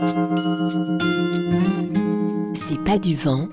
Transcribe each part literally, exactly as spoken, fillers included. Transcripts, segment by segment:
C'est pas du vent,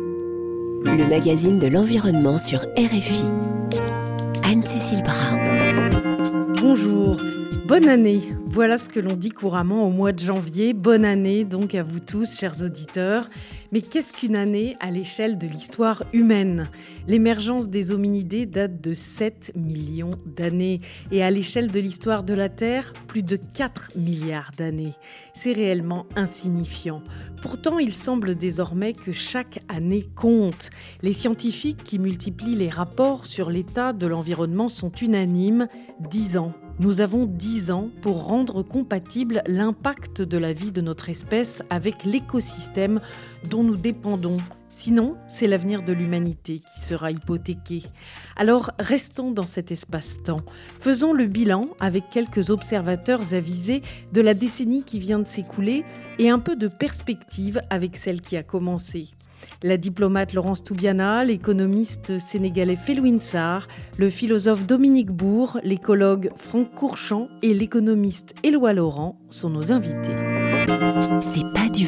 le magazine de l'environnement sur R F I. Anne-Cécile Brun. Bonjour, bonne année. Voilà ce que l'on dit couramment au mois de janvier. Bonne année donc à vous tous, chers auditeurs. Mais qu'est-ce qu'une année à l'échelle de l'histoire humaine ? L'émergence des hominidés date de sept millions d'années. Et à l'échelle de l'histoire de la Terre, plus de quatre milliards d'années. C'est réellement insignifiant. Pourtant, il semble désormais que chaque année compte. Les scientifiques qui multiplient les rapports sur l'état de l'environnement sont unanimes. dix ans. Nous avons dix ans pour rendre compatible l'impact de la vie de notre espèce avec l'écosystème dont nous dépendons. Sinon, c'est l'avenir de l'humanité qui sera hypothéqué. Alors, restons dans cet espace-temps. Faisons le bilan avec quelques observateurs avisés de la décennie qui vient de s'écouler et un peu de perspective avec celle qui a commencé. La diplomate Laurence Toubiana, l'économiste sénégalais Felwine Sarr, le philosophe Dominique Bourg, l'écologue Franck Courchamp et l'économiste Éloi Laurent sont nos invités. C'est pas du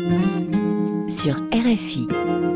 vent sur R F I.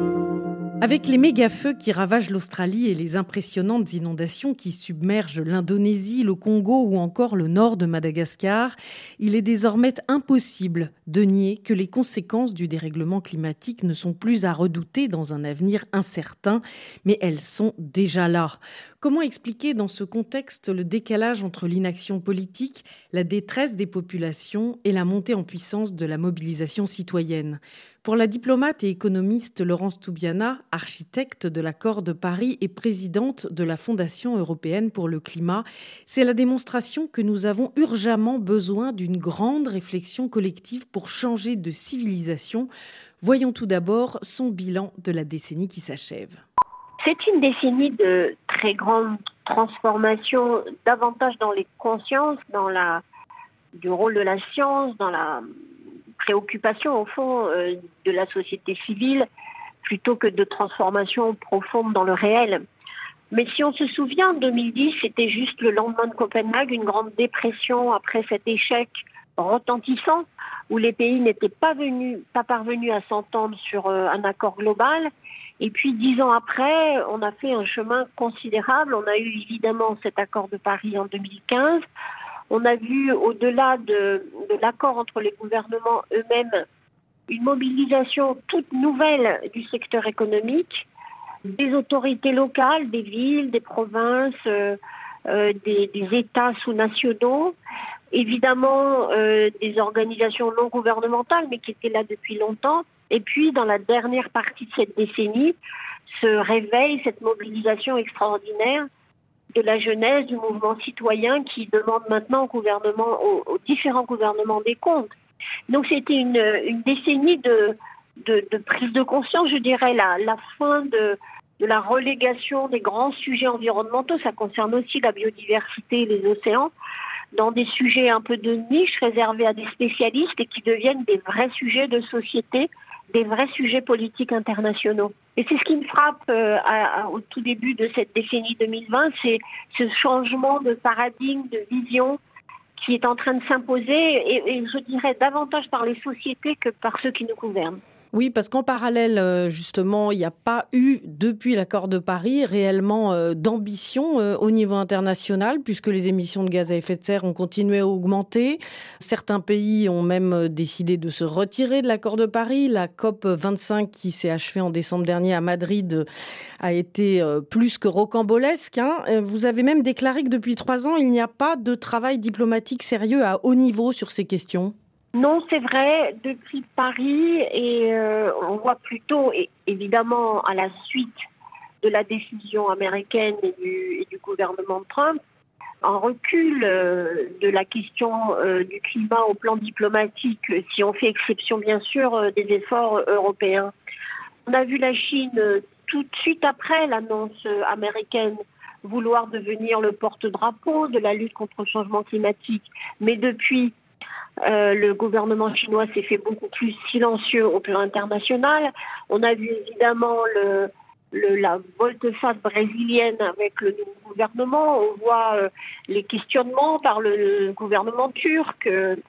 Avec les méga-feux qui ravagent l'Australie et les impressionnantes inondations qui submergent l'Indonésie, le Congo ou encore le nord de Madagascar, il est désormais impossible de nier que les conséquences du dérèglement climatique ne sont plus à redouter dans un avenir incertain, mais elles sont déjà là. Comment expliquer dans ce contexte le décalage entre l'inaction politique, la détresse des populations et la montée en puissance de la mobilisation citoyenne ? Pour la diplomate et économiste Laurence Toubiana, architecte de l'accord de Paris et présidente de la Fondation européenne pour le climat, c'est la démonstration que nous avons urgemment besoin d'une grande réflexion collective pour changer de civilisation. Voyons tout d'abord son bilan de la décennie qui s'achève. C'est une décennie de très grande transformation, davantage dans les consciences, dans la, du rôle de la science, dans la préoccupation au fond euh, de la société civile, plutôt que de transformation profonde dans le réel. Mais si on se souvient, deux mille dix, c'était juste le lendemain de Copenhague, une grande dépression après cet échec retentissant, où les pays n'étaient pas, venus, pas parvenus à s'entendre sur euh, un accord global. Et puis dix ans après, on a fait un chemin considérable. On a eu évidemment cet accord de Paris en deux mille quinze. On a vu, au-delà de, de l'accord entre les gouvernements eux-mêmes, une mobilisation toute nouvelle du secteur économique, des autorités locales, des villes, des provinces, euh, euh, des, des États sous-nationaux, évidemment euh, des organisations non gouvernementales, mais qui étaient là depuis longtemps. Et puis, dans la dernière partie de cette décennie, se réveille cette mobilisation extraordinaire de la jeunesse, du mouvement citoyen qui demande maintenant au gouvernement, aux, aux différents gouvernements des comptes. Donc c'était une, une décennie de, de, de prise de conscience, je dirais, la, la fin de, de la relégation des grands sujets environnementaux. Ça concerne aussi la biodiversité et les océans, dans des sujets un peu de niche réservés à des spécialistes et qui deviennent des vrais sujets de société, des vrais sujets politiques internationaux. Et c'est ce qui me frappe euh, à, à, au tout début de cette décennie deux mille vingt, c'est ce changement de paradigme, de vision qui est en train de s'imposer, et, et je dirais davantage par les sociétés que par ceux qui nous gouvernent. Oui, parce qu'en parallèle, justement, il n'y a pas eu, depuis l'accord de Paris, réellement euh, d'ambition euh, au niveau international, puisque les émissions de gaz à effet de serre ont continué à augmenter. Certains pays ont même décidé de se retirer de l'accord de Paris. La COP vingt-cinq, qui s'est achevée en décembre dernier à Madrid, a été euh, plus que rocambolesque. Hein. Vous avez même déclaré que depuis trois ans, il n'y a pas de travail diplomatique sérieux à haut niveau sur ces questions. Non, c'est vrai, depuis Paris, et euh, on voit plutôt, et évidemment à la suite de la décision américaine et du, et du gouvernement de Trump, un recul euh, de la question euh, du climat au plan diplomatique, si on fait exception bien sûr euh, des efforts européens. On a vu la Chine euh, tout de suite après l'annonce américaine vouloir devenir le porte-drapeau de la lutte contre le changement climatique, mais depuis, Euh, le gouvernement chinois s'est fait beaucoup plus silencieux au plan international. On a vu évidemment le, le, la volte-face brésilienne avec le nouveau gouvernement. On voit euh, les questionnements par le, le gouvernement turc. Euh,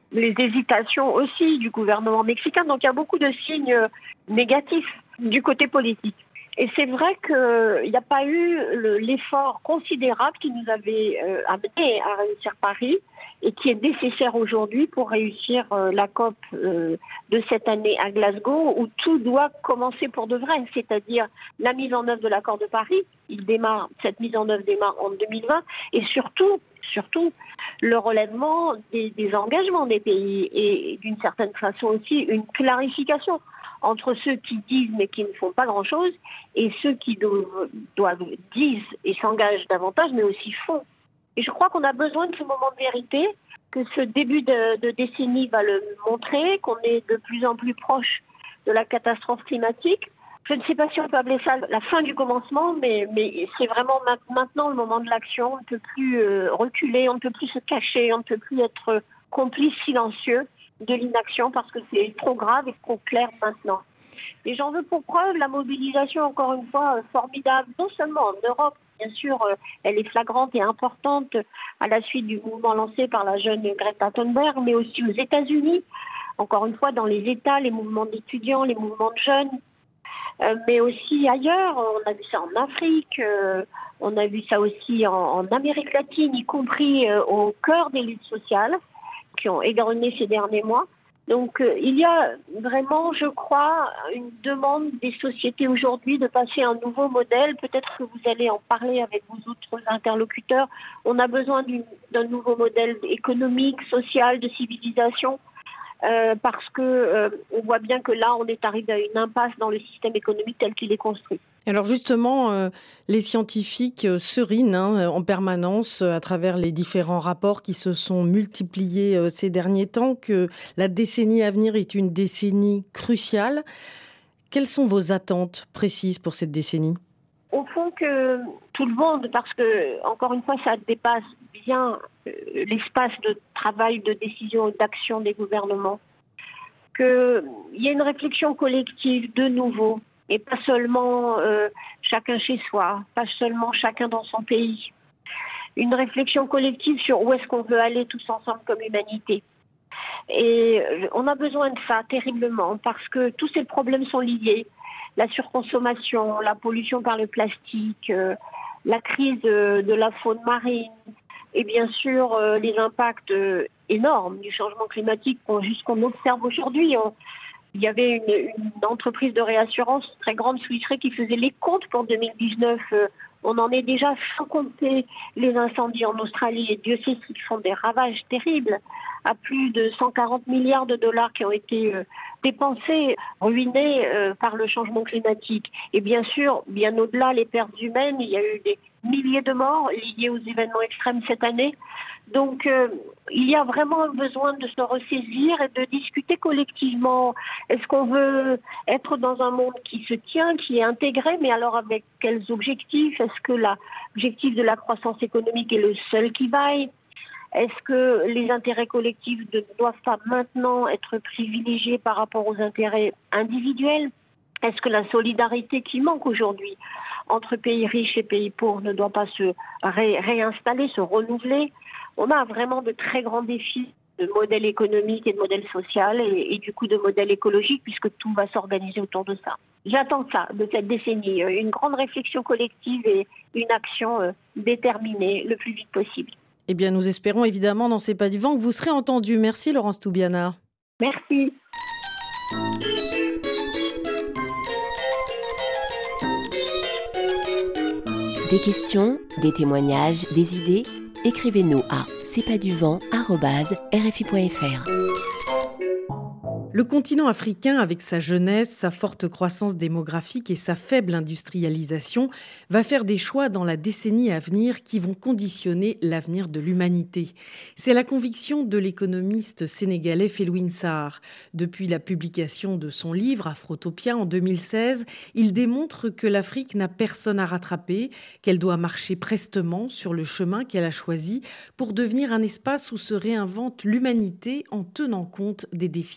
les hésitations aussi du gouvernement mexicain. Donc il y a beaucoup de signes négatifs du côté politique. Et c'est vrai qu'il n'y a pas eu le, l'effort considérable qui nous avait euh, amené à réussir Paris et qui est nécessaire aujourd'hui pour réussir euh, la COP euh, de cette année à Glasgow, où tout doit commencer pour de vrai, c'est-à-dire la mise en œuvre de l'accord de Paris. Il démarre, cette mise en œuvre démarre en deux mille vingt, et surtout, surtout le relèvement des, des engagements des pays et, et d'une certaine façon aussi une clarification entre ceux qui disent mais qui ne font pas grand-chose et ceux qui doivent, doivent disent et s'engagent davantage mais aussi font. Et je crois qu'on a besoin de ce moment de vérité, que ce début de, de décennie va le montrer, qu'on est de plus en plus proche de la catastrophe climatique. Je ne sais pas si on peut appeler ça la fin du commencement, mais, mais c'est vraiment maintenant le moment de l'action. On ne peut plus euh, reculer, on ne peut plus se cacher, on ne peut plus être complice silencieux de l'inaction parce que c'est trop grave et trop clair maintenant. Et j'en veux pour preuve la mobilisation, encore une fois, euh, formidable, non seulement en Europe, bien sûr, euh, elle est flagrante et importante à la suite du mouvement lancé par la jeune Greta Thunberg, mais aussi aux États-Unis, encore une fois dans les États, les mouvements d'étudiants, les mouvements de jeunes, euh, mais aussi ailleurs. On a vu ça en Afrique, euh, on a vu ça aussi en, en Amérique latine, y compris euh, au cœur des luttes sociales qui ont égrené ces derniers mois. Donc euh, il y a vraiment, je crois, une demande des sociétés aujourd'hui de passer à un nouveau modèle. Peut-être que vous allez en parler avec vos autres interlocuteurs. On a besoin d'une, d'un nouveau modèle économique, social, de civilisation, euh, parce que euh, on voit bien que là, on est arrivé à une impasse dans le système économique tel qu'il est construit. Alors justement, euh, les scientifiques euh, serinent hein, en permanence euh, à travers les différents rapports qui se sont multipliés euh, ces derniers temps que la décennie à venir est une décennie cruciale. Quelles sont vos attentes précises pour cette décennie ? Au fond, que tout le monde, parce que, encore une fois, ça dépasse bien euh, l'espace de travail, de décision et d'action des gouvernements, qu'il y ait une réflexion collective de nouveau, et pas seulement euh, chacun chez soi, pas seulement chacun dans son pays. Une réflexion collective sur où est-ce qu'on veut aller tous ensemble comme humanité. Et on a besoin de ça terriblement parce que tous ces problèmes sont liés. La surconsommation, la pollution par le plastique, euh, la crise de, de la faune marine et bien sûr euh, les impacts euh, énormes du changement climatique qu'on, juste qu'on observe aujourd'hui. On, Il y avait une, une entreprise de réassurance très grande, Swiss Re, qui faisait les comptes pour deux mille dix-neuf. Euh, on en est déjà sans compter les incendies en Australie. Et Dieu sait qu'ils font des ravages terribles, à plus de cent quarante milliards de dollars qui ont été euh, dépensés, ruinés euh, par le changement climatique. Et bien sûr, bien au-delà, les pertes humaines, il y a eu des milliers de morts liés aux événements extrêmes cette année. Donc, euh, il y a vraiment un besoin de se ressaisir et de discuter collectivement. Est-ce qu'on veut être dans un monde qui se tient, qui est intégré, mais alors avec quels objectifs ? Est-ce que l'objectif de la croissance économique est le seul qui vaille ? Est-ce que les intérêts collectifs ne doivent pas maintenant être privilégiés par rapport aux intérêts individuels ? Est-ce que la solidarité qui manque aujourd'hui entre pays riches et pays pauvres ne doit pas se ré- réinstaller, se renouveler ? On a vraiment de très grands défis de modèle économique et de modèle social et, et du coup de modèle écologique puisque tout va s'organiser autour de ça. J'attends ça de cette décennie, une grande réflexion collective et une action euh, déterminée le plus vite possible. Eh bien, nous espérons évidemment dans C'est pas du vent que vous serez entendus. Merci Laurence Toubiana. Merci. Des questions, des témoignages, des idées ? Écrivez-nous à c'est pas du vent arobase r f i point f r. Le continent africain, avec sa jeunesse, sa forte croissance démographique et sa faible industrialisation, va faire des choix dans la décennie à venir qui vont conditionner l'avenir de l'humanité. C'est la conviction de l'économiste sénégalais Felwine Sarr. Depuis la publication de son livre Afrotopia en deux mille seize, il démontre que l'Afrique n'a personne à rattraper, qu'elle doit marcher prestement sur le chemin qu'elle a choisi pour devenir un espace où se réinvente l'humanité en tenant compte des défis écologiques.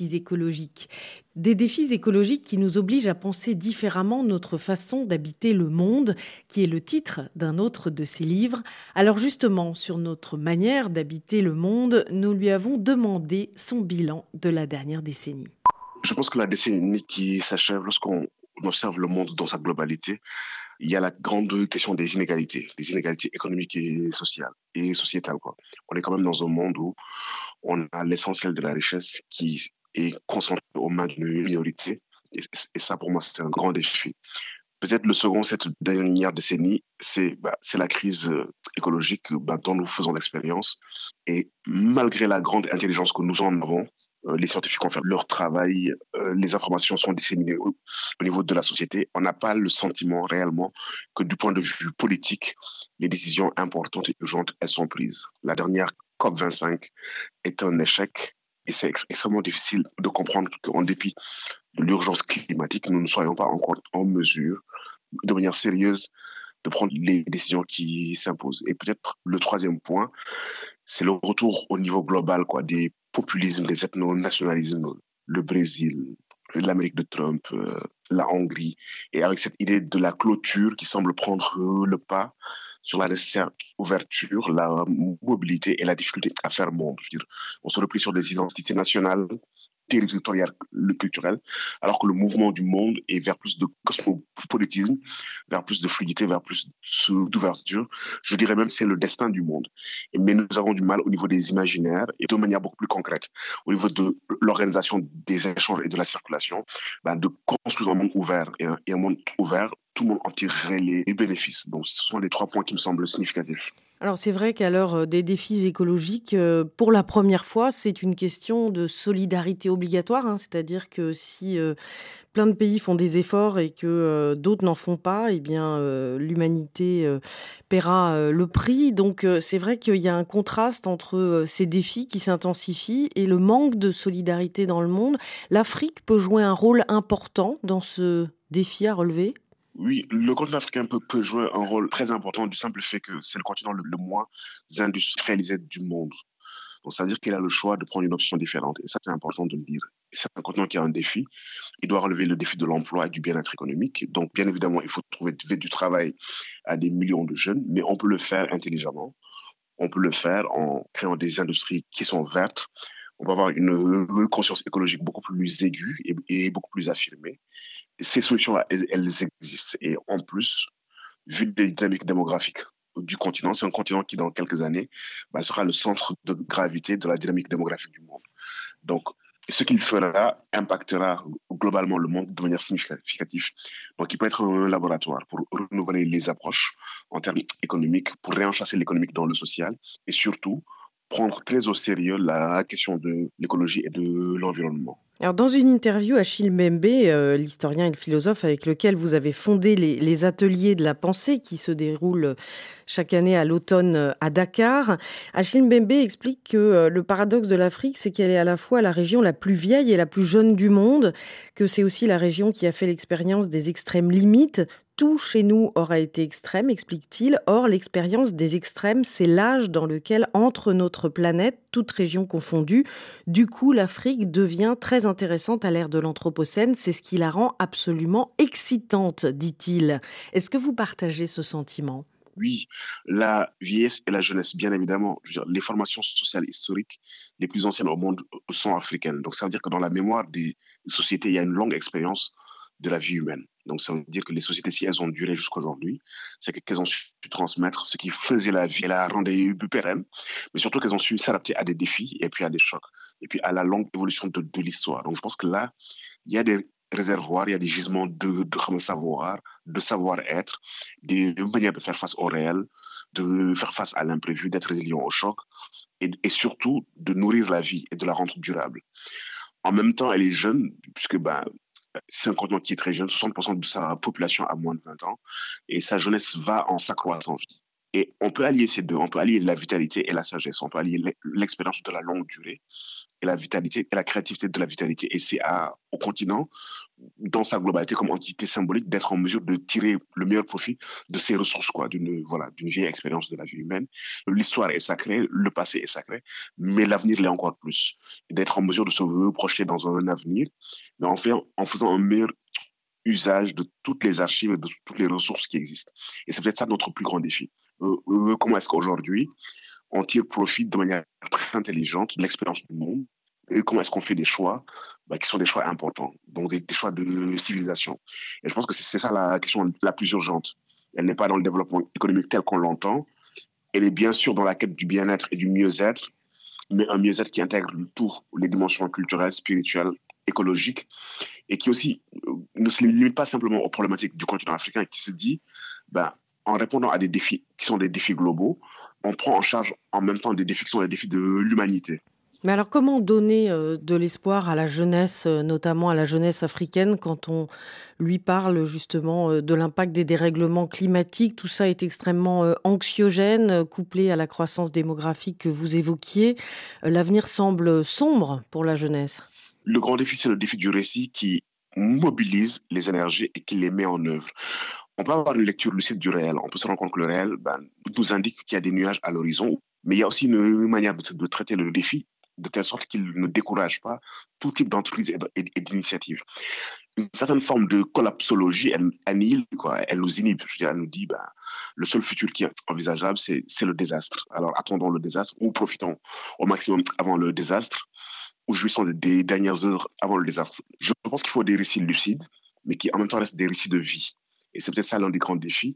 écologiques. Des défis écologiques qui nous obligent à penser différemment notre façon d'habiter le monde, qui est le titre d'un autre de ses livres. Alors justement, sur notre manière d'habiter le monde, nous lui avons demandé son bilan de la dernière décennie. Je pense que la décennie qui s'achève, lorsqu'on observe le monde dans sa globalité, il y a la grande question des inégalités, des inégalités économiques et sociales et sociétales, quoi. On est quand même dans un monde où on a l'essentiel de la richesse qui est concentré aux mains d'une minorité. Et, et ça, pour moi, c'est un grand défi. Peut-être le second, cette dernière décennie, c'est, bah, c'est la crise écologique bah, dont nous faisons l'expérience. Et malgré la grande intelligence que nous en avons, euh, les scientifiques ont fait leur travail, euh, les informations sont disséminées au, au niveau de la société. On n'a pas le sentiment réellement que du point de vue politique, les décisions importantes et urgentes, elles sont prises. La dernière COP vingt-cinq est un échec et c'est ex- extrêmement difficile de comprendre qu'en dépit de l'urgence climatique, nous ne soyons pas encore en mesure, de manière sérieuse, de prendre les décisions qui s'imposent. Et peut-être le troisième point, c'est le retour au niveau global, quoi, des populismes, des ethno-nationalismes, le Brésil, l'Amérique de Trump, euh, la Hongrie, et avec cette idée de la clôture qui semble prendre euh, le pas sur la nécessaire ouverture, la mobilité et la difficulté à faire monde. Je veux dire, on se replie sur des identités nationales, territorial, le culturel, alors que le mouvement du monde est vers plus de cosmopolitisme, vers plus de fluidité, vers plus d'ouverture. Je dirais même que c'est le destin du monde. Mais nous avons du mal au niveau des imaginaires et de manière beaucoup plus concrète, au niveau de l'organisation des échanges et de la circulation, ben de construire un monde ouvert. Et un, et un monde ouvert, tout le monde en tirerait les, les bénéfices. Donc ce sont les trois points qui me semblent significatifs. Alors c'est vrai qu'à l'heure des défis écologiques, euh, pour la première fois, c'est une question de solidarité obligatoire, hein, c'est-à-dire que si euh, plein de pays font des efforts et que euh, d'autres n'en font pas, eh bien euh, l'humanité euh, paiera euh, le prix. Donc euh, c'est vrai qu'il y a un contraste entre euh, ces défis qui s'intensifient et le manque de solidarité dans le monde. L'Afrique peut jouer un rôle important dans ce défi à relever ? Oui, le continent africain peut, peut jouer un rôle très important du simple fait que c'est le continent le, le moins industrialisé du monde. Donc, ça veut dire qu'il a le choix de prendre une option différente. Et ça, c'est important de le dire. C'est un continent qui a un défi. Il doit relever le défi de l'emploi et du bien-être économique. Donc, bien évidemment, il faut trouver du travail à des millions de jeunes, mais on peut le faire intelligemment. On peut le faire en créant des industries qui sont vertes. On va avoir une conscience écologique beaucoup plus aiguë et, et beaucoup plus affirmée. Ces solutions-là, elles, elles existent. Et en plus, vu les dynamiques démographiques du continent, c'est un continent qui, dans quelques années, bah, sera le centre de gravité de la dynamique démographique du monde. Donc, ce qu'il fera impactera globalement le monde de manière significative. Donc, il peut être un laboratoire pour renouveler les approches en termes économiques, pour réenchasser l'économique dans le social et surtout prendre très au sérieux la question de l'écologie et de l'environnement. Alors, dans une interview, Achille Mbembe, euh, l'historien et le philosophe avec lequel vous avez fondé les, les ateliers de la pensée qui se déroulent chaque année à l'automne à Dakar, Achille Mbembe explique que euh, le paradoxe de l'Afrique, c'est qu'elle est à la fois la région la plus vieille et la plus jeune du monde, que c'est aussi la région qui a fait l'expérience des extrêmes limites. Tout chez nous aura été extrême, explique-t-il. Or, l'expérience des extrêmes, c'est l'âge dans lequel entre notre planète, toutes régions confondues. Du coup, l'Afrique devient très intéressante à l'ère de l'Anthropocène. C'est ce qui la rend absolument excitante, dit-il. Est-ce que vous partagez ce sentiment ? Oui, la vieillesse et la jeunesse, bien évidemment. Je veux dire, les formations sociales historiques les plus anciennes au monde sont africaines. Donc, ça veut dire que dans la mémoire des sociétés, il y a une longue expérience de la vie humaine. Donc, ça veut dire que les sociétés, si elles ont duré jusqu'à aujourd'hui, c'est qu'elles ont su transmettre ce qui faisait la vie et la rendait plus pérenne, mais surtout qu'elles ont su s'adapter à des défis et puis à des chocs, et puis à la longue évolution de, de l'histoire. Donc, je pense que là, il y a des réservoirs, il y a des gisements de, de savoir, de savoir-être, des manières de faire face au réel, de faire face à l'imprévu, d'être résilient au choc, et, et surtout de nourrir la vie et de la rendre durable. En même temps, elle est jeune, puisque ben, c'est un continent qui est très jeune, soixante pour cent de sa population a moins de vingt ans, et sa jeunesse va en s'accroissant. Et on peut allier ces deux, on peut allier la vitalité et la sagesse, on peut allier l'expérience de la longue durée et la vitalité et la créativité de la vitalité. Et c'est à, au continent, dans sa globalité comme entité symbolique, d'être en mesure de tirer le meilleur profit de ses ressources, quoi, d'une voilà, d'une vieille expérience de la vie humaine. L'histoire est sacrée, le passé est sacré, mais l'avenir l'est encore plus. D'être en mesure de se projeter dans un avenir, mais en, fait, en faisant un meilleur usage de toutes les archives et de toutes les ressources qui existent. Et c'est peut-être ça notre plus grand défi. Euh, euh, comment est-ce qu'aujourd'hui, on tire profit de manière très intelligente de l'expérience du monde et comment est-ce qu'on fait des choix bah, qui sont des choix importants, donc des, des choix de civilisation. Et je pense que c'est, c'est ça la question la plus urgente. Elle n'est pas dans le développement économique tel qu'on l'entend, elle est bien sûr dans la quête du bien-être et du mieux-être, mais un mieux-être qui intègre tout, les dimensions culturelles, spirituelles, écologiques, et qui aussi euh, ne se limite pas simplement aux problématiques du continent africain, qui se dit, ben, en répondant à des défis qui sont des défis globaux, on prend en charge en même temps des défis qui sont les défis de l'humanité. Mais alors, comment donner euh, de l'espoir à la jeunesse, euh, notamment à la jeunesse africaine, quand on lui parle justement euh, de l'impact des dérèglements climatiques? Tout ça est extrêmement euh, anxiogène, euh, couplé à la croissance démographique que vous évoquiez. Euh, l'avenir semble sombre pour la jeunesse. Le grand défi, c'est le défi du récit qui mobilise les énergies et qui les met en œuvre. On peut avoir une lecture lucide du réel. On peut se rendre compte que le réel ben, nous indique qu'il y a des nuages à l'horizon, mais il y a aussi une manière de, de traiter le défi de telle sorte qu'il ne décourage pas tout type d'entreprise et, et, et d'initiative. Une certaine forme de collapsologie, elle annihile, quoi, elle nous inhibe. Je veux dire, elle nous dit, ben, le seul futur qui est envisageable, c'est, c'est le désastre. Alors attendons le désastre ou profitons au maximum avant le désastre ou jouissons des dernières heures avant le désastre. Je pense qu'il faut des récits lucides, mais qui en même temps restent des récits de vie. Et c'est peut-être ça l'un des grands défis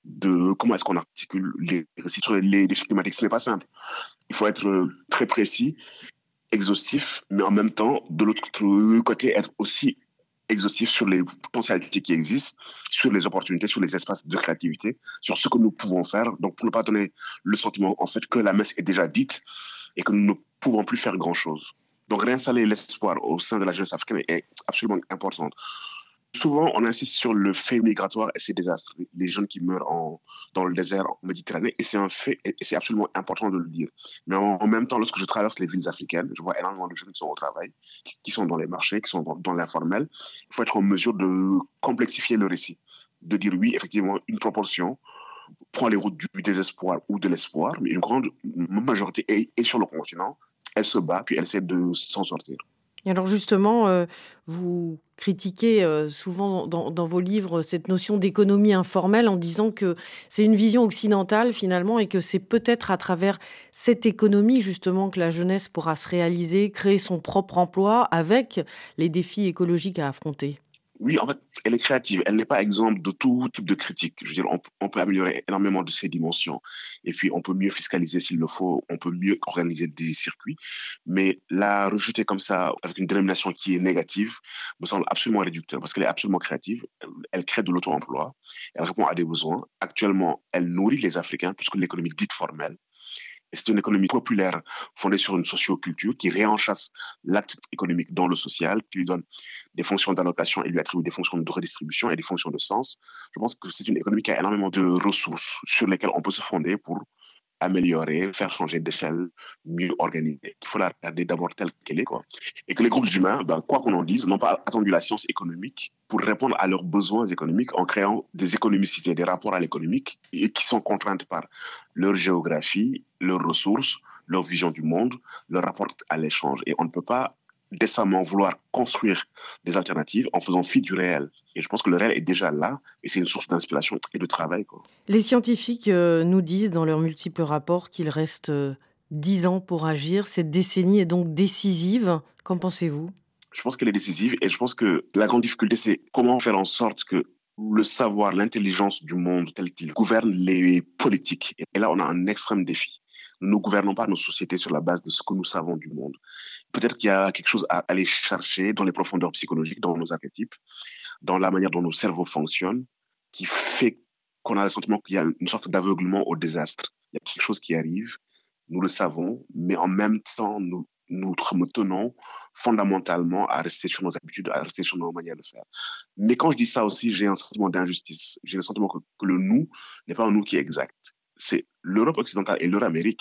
de comment est-ce qu'on articule les récits sur les défis climatiques. Ce n'est pas simple. Il faut être très précis, exhaustif, mais en même temps, de l'autre côté, être aussi exhaustif sur les potentialités qui existent, sur les opportunités, sur les espaces de créativité, sur ce que nous pouvons faire. Donc, pour ne pas donner le sentiment, en fait, que la messe est déjà dite et que nous ne pouvons plus faire grand-chose. Donc, réinstaller l'espoir au sein de la jeunesse africaine est absolument important. Souvent, on insiste sur le fait migratoire et ses désastres, les jeunes qui meurent en, dans le désert en Méditerranée, et c'est un fait, et c'est absolument important de le dire. Mais en, en même temps, lorsque je traverse les villes africaines, je vois énormément de jeunes qui sont au travail, qui, qui sont dans les marchés, qui sont dans, dans l'informel. Il faut être en mesure de complexifier le récit, de dire oui, effectivement, une proportion prend les routes du désespoir ou de l'espoir, mais une grande majorité est, est sur le continent, elle se bat, puis elle essaie de s'en sortir. Et alors justement, euh, vous critiquez euh, souvent dans, dans vos livres cette notion d'économie informelle en disant que c'est une vision occidentale finalement et que c'est peut-être à travers cette économie justement que la jeunesse pourra se réaliser, créer son propre emploi avec les défis écologiques à affronter. Oui, en fait, elle est créative. Elle n'est pas exempte de tout type de critique. Je veux dire, on, on peut améliorer énormément de ses dimensions. Et puis, on peut mieux fiscaliser s'il le faut. On peut mieux organiser des circuits. Mais la rejeter comme ça, avec une dénomination qui est négative, me semble absolument réducteur parce qu'elle est absolument créative. Elle, elle crée de l'auto-emploi. Elle répond à des besoins. Actuellement, elle nourrit les Africains plus que l'économie dite formelle. Et c'est une économie populaire fondée sur une socioculture qui réenchasse l'acte économique dans le social, qui lui donne des fonctions d'allocation et lui attribue des fonctions de redistribution et des fonctions de sens. Je pense que c'est une économie qui a énormément de ressources sur lesquelles on peut se fonder pour améliorer, faire changer d'échelle, mieux organiser. Il faut la regarder d'abord telle qu'elle est, quoi. Et que les groupes humains, ben, quoi qu'on en dise, n'ont pas attendu la science économique pour répondre à leurs besoins économiques en créant des économicités, des rapports à l'économique et qui sont contraintes par leur géographie, leurs ressources, leur vision du monde, leur rapport à l'échange. Et on ne peut pas décemment vouloir construire des alternatives en faisant fi du réel. Et je pense que le réel est déjà là et c'est une source d'inspiration et de travail, quoi. Les scientifiques euh, nous disent dans leurs multiples rapports qu'il reste euh, dix ans pour agir. Cette décennie est donc décisive. Qu'en pensez-vous ? Je pense qu'elle est décisive et je pense que la grande difficulté, c'est comment faire en sorte que le savoir, l'intelligence du monde tel qu'il gouverne les politiques. Et là, on a un extrême défi. Nous ne gouvernons pas nos sociétés sur la base de ce que nous savons du monde. Peut-être qu'il y a quelque chose à aller chercher dans les profondeurs psychologiques, dans nos archétypes, dans la manière dont nos cerveaux fonctionnent, qui fait qu'on a le sentiment qu'il y a une sorte d'aveuglement au désastre. Il y a quelque chose qui arrive, nous le savons, mais en même temps, nous nous tenons fondamentalement à rester sur nos habitudes, à rester sur nos manières de faire. Mais quand je dis ça aussi, j'ai un sentiment d'injustice. J'ai le sentiment que, que le nous n'est pas un nous qui est exact. C'est l'Europe occidentale et l'Euramérique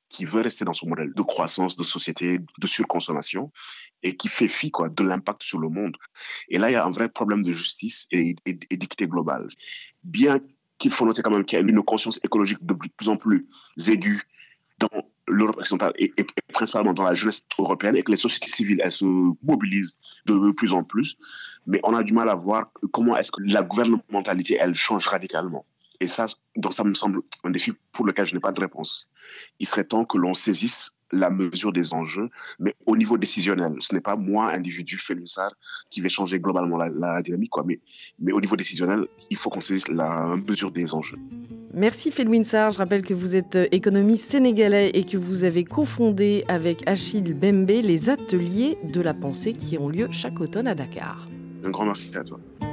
qui veut rester dans son modèle de croissance, de société, de surconsommation, et qui fait fi quoi, de l'impact sur le monde. Et là, il y a un vrai problème de justice et, et, et d'équité globale. Bien qu'il faut noter quand même qu'il y a une conscience écologique de plus en plus aiguë dans l'Europe occidentale et, et, et principalement dans la jeunesse européenne, et que les sociétés civiles, elles se mobilisent de plus en plus, mais on a du mal à voir comment est-ce que la gouvernementalité, elle change radicalement. Et ça, donc ça me semble un défi pour lequel je n'ai pas de réponse. Il serait temps que l'on saisisse la mesure des enjeux, mais au niveau décisionnel. Ce n'est pas moi, individu, Felwine Sarr, qui vais changer globalement la, la dynamique, quoi. Mais, mais au niveau décisionnel, il faut qu'on saisisse la mesure des enjeux. Merci Felwine Sarr. Je rappelle que vous êtes économiste sénégalais et que vous avez cofondé avec Achille Bembe les ateliers de la pensée qui ont lieu chaque automne à Dakar. Un grand merci à toi.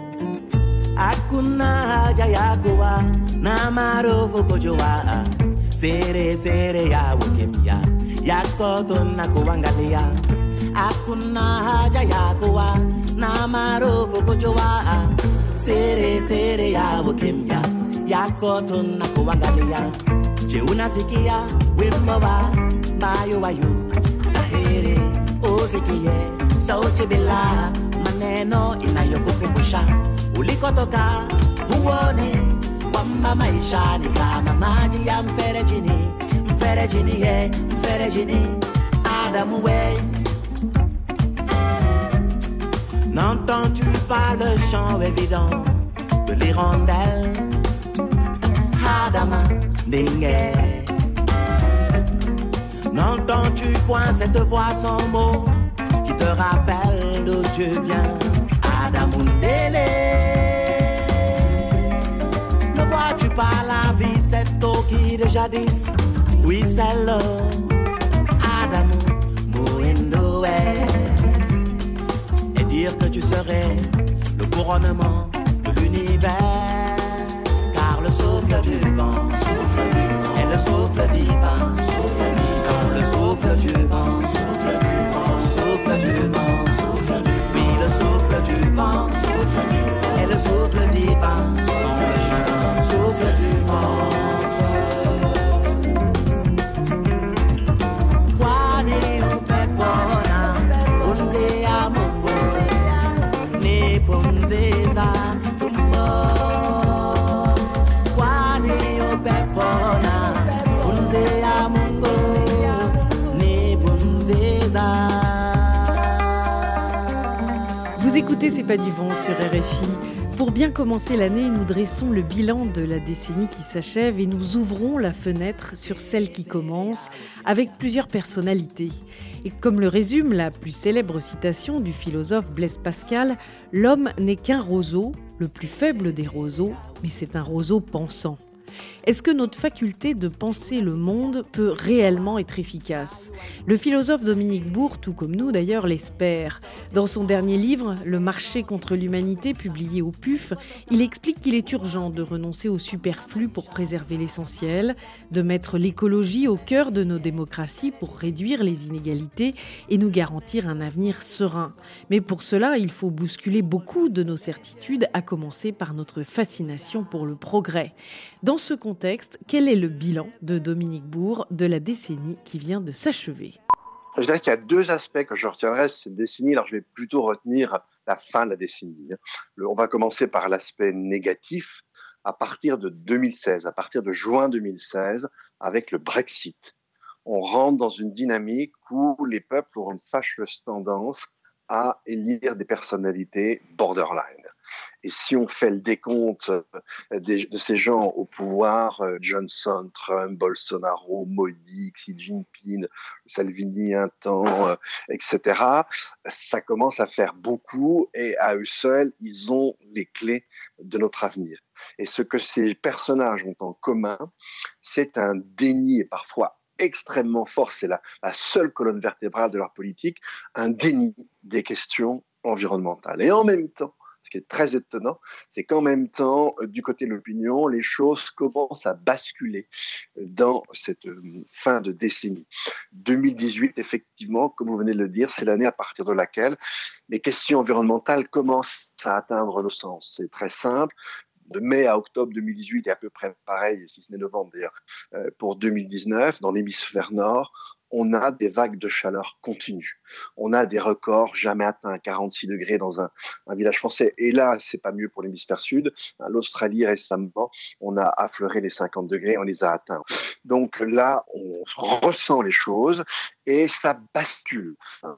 Hakuna haja ya kuwa na maarufu kujua, siri siri ya ukimya yako tunakuangalia. Hakuna haja ya kuwa na maarufu kujua, siri siri ya ukimya yako tunakuangalia. Je, unasikia wimbo wa Mbayo Wayu Sahiri, usikie sauti bila maneno inayokukumbusha ulikotoka, uone kwamba maisha ni kama maji ya mferejini, mferejini ye, mferejini, Adamu we. N'entends-tu pas le chant évident de l'hirondelle Adama Dingue? N'entends-tu point cette voix sans mots qui te rappelle d'où tu viens, Adamundele? Ne vois-tu pas la vie, cette eau qui de jadis ruisselle, Adamu Mouindoé? Et dire que tu serais le couronnement de l'univers, car le souffle du vent, souffle du vent, et le souffle divin, souffle divin, le souffle du vent, souffle du vent, souffle du vent, souffle du vent, oui, le souffle du vent, souffle du vent, et le souffle divin, souffle du vent, souffle du vent. Kwani upepona unze ya Mungu ni pumzi za tumbo. Kwani upepona unze ya Mungu ni pumzi za. Vous écoutez C'est pas du vent sur R F I. Pour bien commencer l'année, nous dressons le bilan de la décennie qui s'achève et nous ouvrons la fenêtre sur celle qui commence avec plusieurs personnalités. Et comme le résume la plus célèbre citation du philosophe Blaise Pascal, l'homme n'est qu'un roseau, le plus faible des roseaux, mais c'est un roseau pensant. Est-ce que notre faculté de penser le monde peut réellement être efficace ? Le philosophe Dominique Bourg, tout comme nous d'ailleurs, l'espère. Dans son dernier livre, Le marché contre l'humanité, publié au P U F, il explique qu'il est urgent de renoncer au superflu pour préserver l'essentiel, de mettre l'écologie au cœur de nos démocraties pour réduire les inégalités et nous garantir un avenir serein. Mais pour cela, il faut bousculer beaucoup de nos certitudes, à commencer par notre fascination pour le progrès. Dans ce contexte, quel est le bilan de Dominique Bourg de la décennie qui vient de s'achever ? Je dirais qu'il y a deux aspects que je retiendrai de cette décennie. Alors, je vais plutôt retenir la fin de la décennie. Le, on va commencer par l'aspect négatif. À partir de deux mille seize, à partir de juin deux mille seize, avec le Brexit, on rentre dans une dynamique où les peuples ont une fâcheuse tendance à élire des personnalités borderline. Et si on fait le décompte de ces gens au pouvoir, Johnson, Trump, Bolsonaro, Modi, Xi Jinping, Salvini un temps, et cetera, ça commence à faire beaucoup et à eux seuls, ils ont les clés de notre avenir. Et ce que ces personnages ont en commun, c'est un déni et parfois extrêmement fort, c'est la, la seule colonne vertébrale de leur politique, un déni des questions environnementales. Et en même temps, ce qui est très étonnant, c'est qu'en même temps, du côté de l'opinion, les choses commencent à basculer dans cette fin de décennie. deux mille dix-huit, effectivement, comme vous venez de le dire, c'est l'année à partir de laquelle les questions environnementales commencent à atteindre le sens. C'est très simple. de mai à octobre deux mille dix-huit et à peu près pareil, si ce n'est novembre d'ailleurs, euh, pour deux mille dix-neuf, dans l'hémisphère nord, on a des vagues de chaleur continues. On a des records jamais atteints, quarante-six degrés dans un, un village français. Et là, c'est pas mieux pour l'hémisphère sud. L'Australie, récemment, on a affleuré les cinquante degrés, on les a atteints. Donc là, on ressent les choses et ça bascule.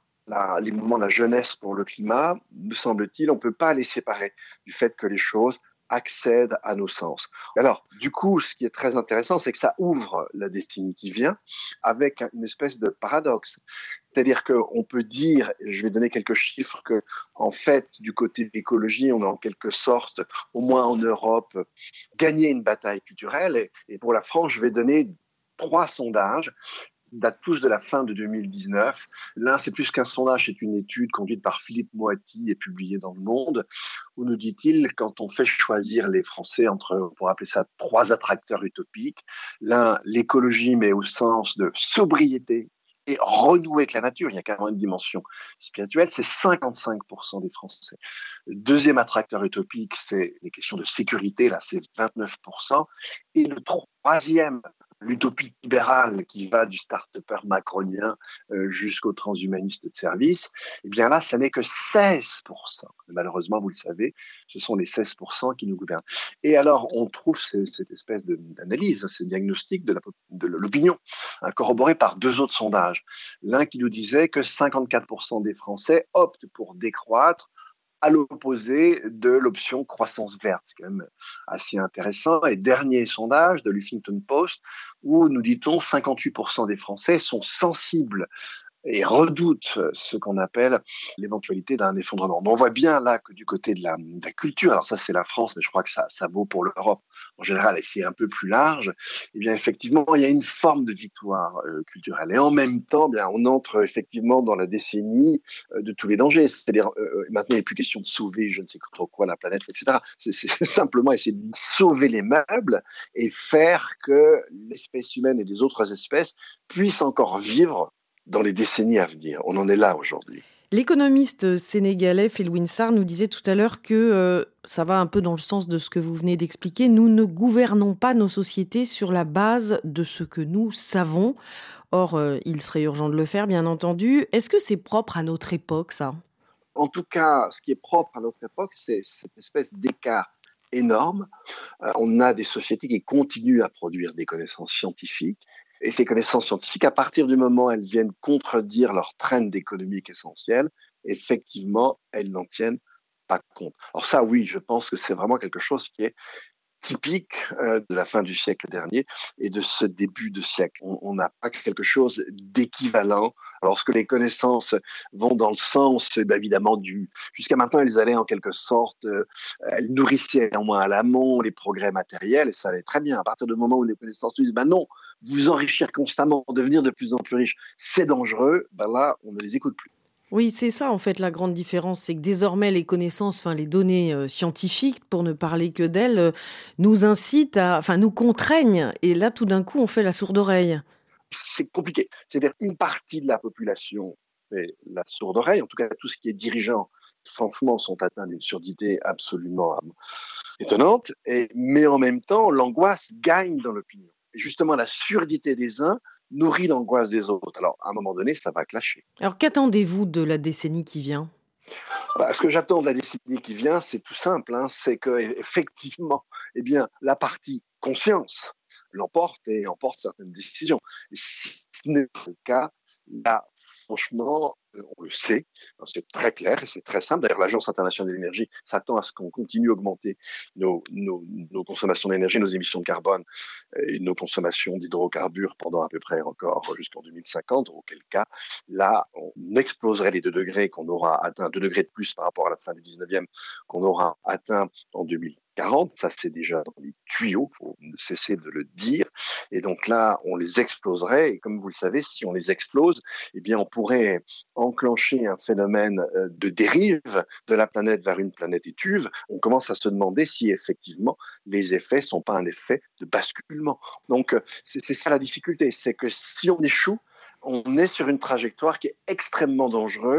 La, les mouvements de la jeunesse pour le climat, me semble-t-il, on ne peut pas les séparer du fait que les choses accèdent à nos sens. Alors, du coup, ce qui est très intéressant, c'est que ça ouvre la décennie qui vient avec une espèce de paradoxe. C'est-à-dire qu'on peut dire, et je vais donner quelques chiffres, que en fait, du côté de l'écologie, on a en quelque sorte, au moins en Europe, gagné une bataille culturelle. Et, et pour la France, je vais donner trois sondages datent tous de la fin de deux mille dix-neuf. L'un, c'est plus qu'un sondage, c'est une étude conduite par Philippe Moati et publiée dans Le Monde, où nous dit-il, quand on fait choisir les Français entre, on pourrait appeler ça, trois attracteurs utopiques, l'un, l'écologie, mais au sens de sobriété et renouer avec la nature, il y a carrément une dimension spirituelle, c'est cinquante-cinq pour cent des Français. Le deuxième attracteur utopique, c'est les questions de sécurité, là, c'est vingt-neuf pour cent. Et le troisième, l'utopie libérale qui va du start-upper macronien euh, jusqu'au transhumaniste de service, eh bien là, ça n'est que seize pour cent. Malheureusement, vous le savez, ce sont les seize pour cent qui nous gouvernent. Et alors, on trouve ces, cette espèce de, d'analyse, ces diagnostics de, la, de l'opinion, hein, corroborés par deux autres sondages. L'un qui nous disait que cinquante-quatre pour cent des Français optent pour décroître à l'opposé de l'option croissance verte. C'est quand même assez intéressant. Et dernier sondage de l'Huffington Post, où nous dit-on cinquante-huit pour cent des Français sont sensibles et redoutent ce qu'on appelle l'éventualité d'un effondrement. Mais on voit bien là que du côté de la, de la culture, alors ça c'est la France, mais je crois que ça, ça vaut pour l'Europe en général, et c'est un peu plus large, eh bien effectivement il y a une forme de victoire euh, culturelle. Et en même temps, bien, on entre effectivement dans la décennie euh, de tous les dangers. C'est-à-dire euh, maintenant il n'est plus question de sauver je ne sais trop quoi la planète, et cetera. C'est, c'est simplement essayer de sauver les meubles et faire que l'espèce humaine et les autres espèces puissent encore vivre dans les décennies à venir. On en est là aujourd'hui. L'économiste sénégalais Felwine Sarr nous disait tout à l'heure que euh, ça va un peu dans le sens de ce que vous venez d'expliquer. Nous ne gouvernons pas nos sociétés sur la base de ce que nous savons. Or, euh, il serait urgent de le faire, bien entendu. Est-ce que c'est propre à notre époque, ça ? En tout cas, ce qui est propre à notre époque, c'est cette espèce d'écart énorme. Euh, on a des sociétés qui continuent à produire des connaissances scientifiques. Et ces connaissances scientifiques, à partir du moment où elles viennent contredire leur trend économique essentielle, effectivement, elles n'en tiennent pas compte. Alors ça, oui, je pense que c'est vraiment quelque chose qui est typique euh, de la fin du siècle dernier et de ce début de siècle. On n'a pas quelque chose d'équivalent. Lorsque les connaissances vont dans le sens, évidemment, du... Jusqu'à maintenant, elles allaient en quelque sorte, euh, elles nourrissaient au moins à l'amont les progrès matériels, et ça allait très bien. À partir du moment où les connaissances disent, ben non, vous enrichir constamment, devenir de plus en plus riche, c'est dangereux, ben là, on ne les écoute plus. Oui, c'est ça en fait la grande différence, c'est que désormais les connaissances, enfin les données euh, scientifiques, pour ne parler que d'elles, euh, nous incitent à, enfin nous contraignent, et là tout d'un coup on fait la sourde oreille. C'est compliqué. C'est-à-dire une partie de la population fait la sourde oreille, en tout cas tout ce qui est dirigeant, franchement, sont atteints d'une surdité absolument étonnante, et, mais en même temps l'angoisse gagne dans l'opinion. Et justement la surdité des uns nourrit l'angoisse des autres. Alors, à un moment donné, ça va clasher. Alors, qu'attendez-vous de la décennie qui vient ? Bah, ce que j'attends de la décennie qui vient, c'est tout simple. Hein, c'est que effectivement, eh bien, la partie conscience l'emporte et emporte certaines décisions. Et si ce n'est pas le cas, là, franchement, on le sait, c'est très clair et c'est très simple. D'ailleurs, l'Agence internationale de l'énergie s'attend à ce qu'on continue à augmenter nos, nos, nos consommations d'énergie, nos émissions de carbone et nos consommations d'hydrocarbures pendant à peu près encore jusqu'en deux mille cinquante, auquel cas, là, on exploserait les deux degrés qu'on aura atteint, deux degrés de plus par rapport à la fin du dix-neuvième, qu'on aura atteint en deux mille quarante. Ça, c'est déjà dans les tuyaux, il faut cesser de le dire. Et donc là, on les exploserait. Et comme vous le savez, si on les explose, eh bien, on pourrait enclencher un phénomène de dérive de la planète vers une planète étuve. On commence à se demander si effectivement les effets ne sont pas un effet de basculement. Donc c'est, c'est ça la difficulté, c'est que si on échoue, on est sur une trajectoire qui est extrêmement dangereuse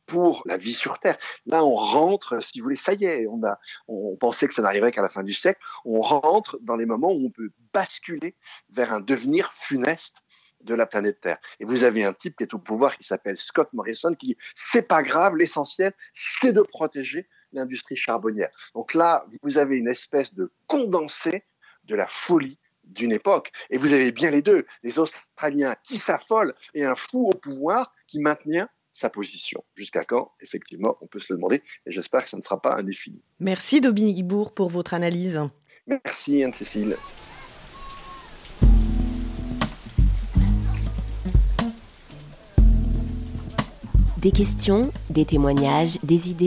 pour la vie sur Terre. Là, on rentre, si vous voulez, ça y est, on, a, on pensait que ça n'arriverait qu'à la fin du siècle, on rentre dans les moments où on peut basculer vers un devenir funeste de la planète Terre. Et vous avez un type qui est au pouvoir qui s'appelle Scott Morrison qui dit c'est pas grave, l'essentiel c'est de protéger l'industrie charbonnière. Donc là, vous avez une espèce de condensé de la folie d'une époque. Et vous avez bien les deux, les Australiens qui s'affolent et un fou au pouvoir qui maintient sa position. Jusqu'à quand, effectivement, on peut se le demander et j'espère que ça ne sera pas indéfini. Merci Dominique Bourg pour votre analyse. Merci Anne-Cécile. Des questions, des témoignages, des idées ?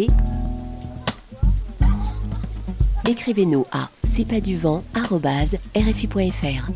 Écrivez-nous à c'est pas du vent arobase r f i point f r.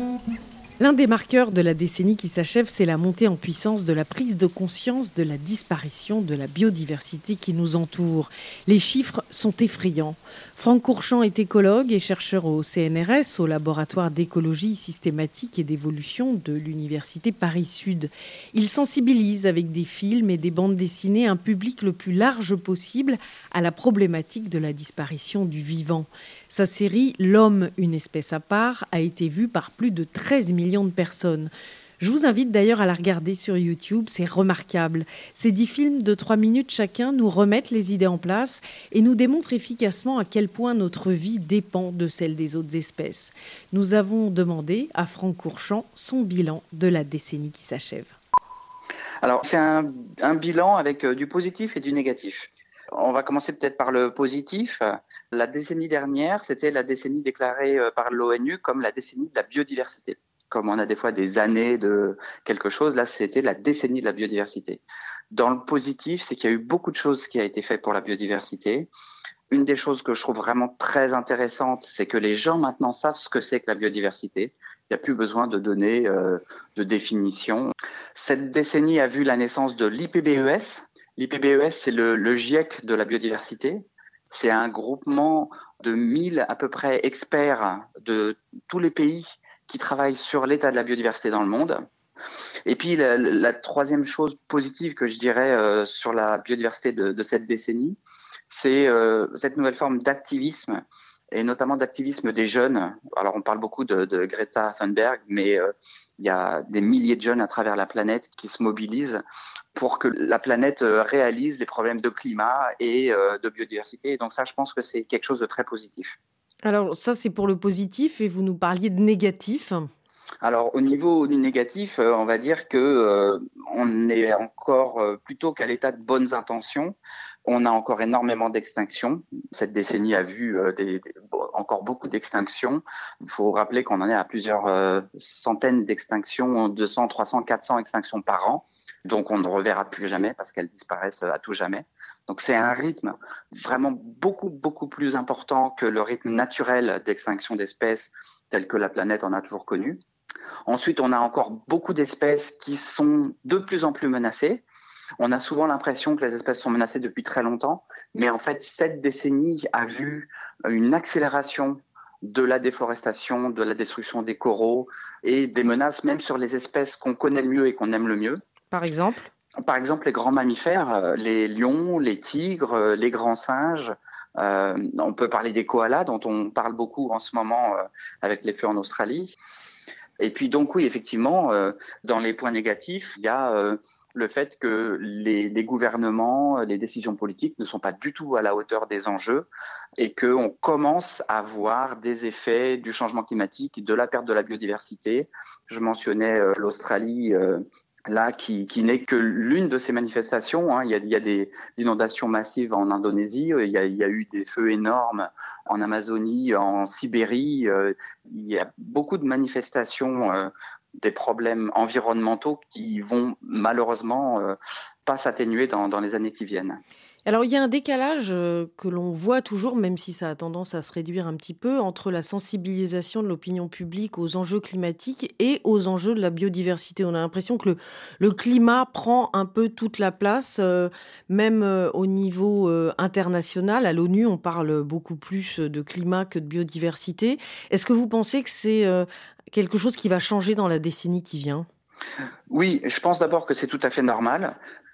L'un des marqueurs de la décennie qui s'achève, c'est la montée en puissance de la prise de conscience de la disparition de la biodiversité qui nous entoure. Les chiffres sont effrayants. Franck Courchant est écologue et chercheur au C N R S, au laboratoire d'écologie systématique et d'évolution de l'Université Paris-Sud. Il sensibilise avec des films et des bandes dessinées un public le plus large possible à la problématique de la disparition du vivant. Sa série « L'homme, une espèce à part » a été vue par plus de treize millions de personnes. Je vous invite d'ailleurs à la regarder sur YouTube, c'est remarquable. Ces dix films de trois minutes chacun nous remettent les idées en place et nous démontrent efficacement à quel point notre vie dépend de celle des autres espèces. Nous avons demandé à Franck Courchant son bilan de la décennie qui s'achève. Alors, c'est un, un bilan avec euh, du positif et du négatif. On va commencer peut-être par le positif. La décennie dernière, c'était la décennie déclarée par l'ONU comme la décennie de la biodiversité. Comme on a des fois des années de quelque chose, là, c'était la décennie de la biodiversité. Dans le positif, c'est qu'il y a eu beaucoup de choses qui ont été faites pour la biodiversité. Une des choses que je trouve vraiment très intéressante, c'est que les gens maintenant savent ce que c'est que la biodiversité. Il n'y a plus besoin de donner euh, de définition. Cette décennie a vu la naissance de l'I P B E S. L'I P B E S, c'est le, le GIEC de la biodiversité. C'est un groupement de mille à peu près experts de tous les pays qui travaillent sur l'état de la biodiversité dans le monde. Et puis la, la troisième chose positive que je dirais euh, sur la biodiversité de, de cette décennie, c'est euh, cette nouvelle forme d'activisme, et notamment d'activisme des jeunes. Alors on parle beaucoup de, de Greta Thunberg, mais euh, il y a des milliers de jeunes à travers la planète qui se mobilisent pour que la planète réalise les problèmes de climat et euh, de biodiversité. Et donc ça, je pense que c'est quelque chose de très positif. Alors ça, c'est pour le positif et vous nous parliez de négatif. Alors au niveau du négatif, euh, on va dire que euh, on est encore euh, plutôt qu'à l'état de bonnes intentions. On a encore énormément d'extinctions. Cette décennie a vu euh, des, des, encore beaucoup d'extinctions. Il faut rappeler qu'on en est à plusieurs euh, centaines d'extinctions, deux cents, trois cents, quatre cents extinctions par an. Donc on ne reverra plus jamais parce qu'elles disparaissent à tout jamais. Donc c'est un rythme vraiment beaucoup, beaucoup plus important que le rythme naturel d'extinction d'espèces tel que la planète en a toujours connu. Ensuite, on a encore beaucoup d'espèces qui sont de plus en plus menacées. On a souvent l'impression que les espèces sont menacées depuis très longtemps, mais en fait, cette décennie a vu une accélération de la déforestation, de la destruction des coraux et des menaces même sur les espèces qu'on connaît le mieux et qu'on aime le mieux. Par exemple ? Par exemple, les grands mammifères, les lions, les tigres, les grands singes. Euh, on peut parler des koalas, dont on parle beaucoup en ce moment euh, avec les feux en Australie. Et puis donc oui, effectivement, euh, dans les points négatifs, il y a euh, le fait que les, les gouvernements, les décisions politiques ne sont pas du tout à la hauteur des enjeux et qu'on commence à voir des effets du changement climatique, de la perte de la biodiversité. Je mentionnais euh, l'Australie. Euh, Là, qui, qui n'est que l'une de ces manifestations. Hein. Il y a, il y a des inondations massives en Indonésie, il y a, il y a eu des feux énormes en Amazonie, en Sibérie. Euh, il y a beaucoup de manifestations, euh, des problèmes environnementaux qui vont malheureusement euh, pas s'atténuer dans, dans les années qui viennent. Alors, il y a un décalage que l'on voit toujours, même si ça a tendance à se réduire un petit peu, entre la sensibilisation de l'opinion publique aux enjeux climatiques et aux enjeux de la biodiversité. On a l'impression que le, le climat prend un peu toute la place, euh, même euh, au niveau euh, international. À l'ONU, on parle beaucoup plus de climat que de biodiversité. Est-ce que vous pensez que c'est euh, quelque chose qui va changer dans la décennie qui vient ? Oui, je pense d'abord que c'est tout à fait normal.